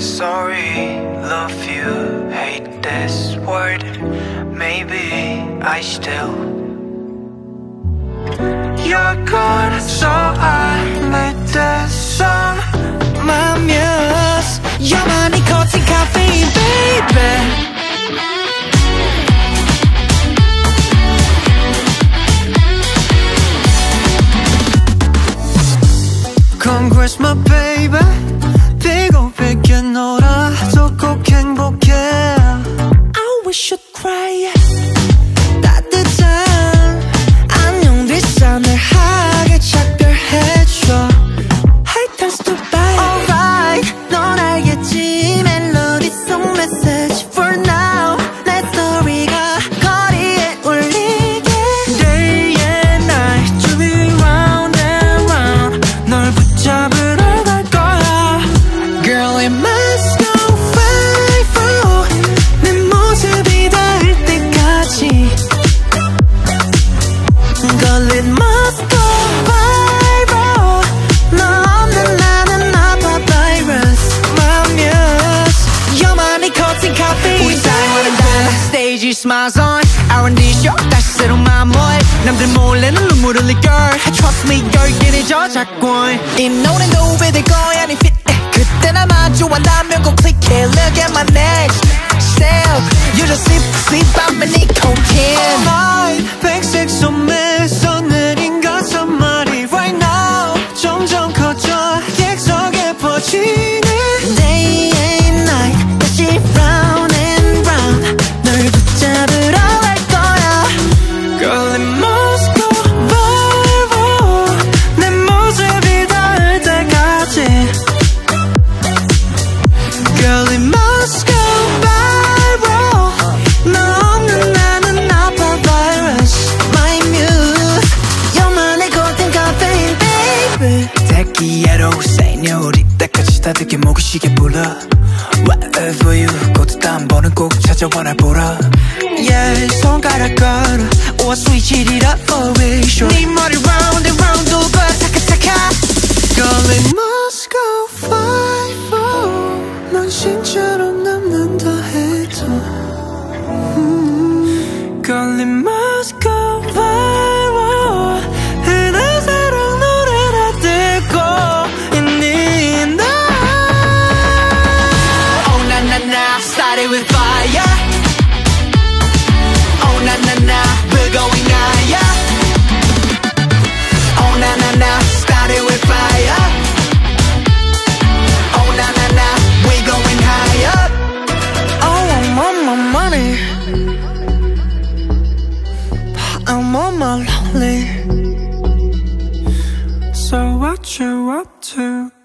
Sorry, love you, hate this word. Maybe I still. You're gone, so I made this song. My muse, you're my nicotine caffeine, baby. Congress, my baby. 비고비게 놀아줘 꼭 행복해. I wish you'd cry. 따뜻한 안녕 뒷산을 하게 작별해줘. High times to buy. Alright, 넌 알겠지. 멜로디 속 메시지. For now, 내 스토리가 거리에 울리게. Day and night, 주위 round and round. 널 붙잡으러 갈 거야. Girl, it must go viral. 내 모습이 닿을 때까지. Girl, it must go viral. 너 없는 나는 아파 virus. My muse, you're my nicotine caffeine. 우리 사랑하는 다 stage smiles on. R&D show 다시 새로운 마무리. 남들 몰래는 눈물 흘릴 girl. Trust me, 열기는 저작권. 이 노래도 왜될 거야 네 fit. 그때나 마주한다면 꼭 click해. Look at my next step. You just sleep on my nicotine. Alright, 백색 소매에서 내린 가사 말이 right now 점점 커져 객석에 퍼지네. Day and night 다시 round and round 널 붙잡으러 갈 거야. Girl, it must go viral. 내 모습이 닿을 때까지. Girl, it must go viral. 너 없는 나는 아파 virus. My muse, you're my nicotine caffeine, baby. 대기예로 señorita까지 다들게 목이 쉬게 불러. Whatever you go to 한 번은 꼭 찾아와 날 보러. Yeah, 손가락 걸어 오와 스위치리라 오레이션. 네 머리 round and round 돌고 차카차카. Girl, it must go viral. 넌 신처럼 남는다 해도 Girl, it must go viral. 내 사랑 노래라 듣고 있니 너. Oh na na na, started with fire. Oh na na na, we're going higher. Oh na na na, started with fire. Oh na na na, we going higher. Oh, I'm on my money. I'm on my lonely. So what you up to?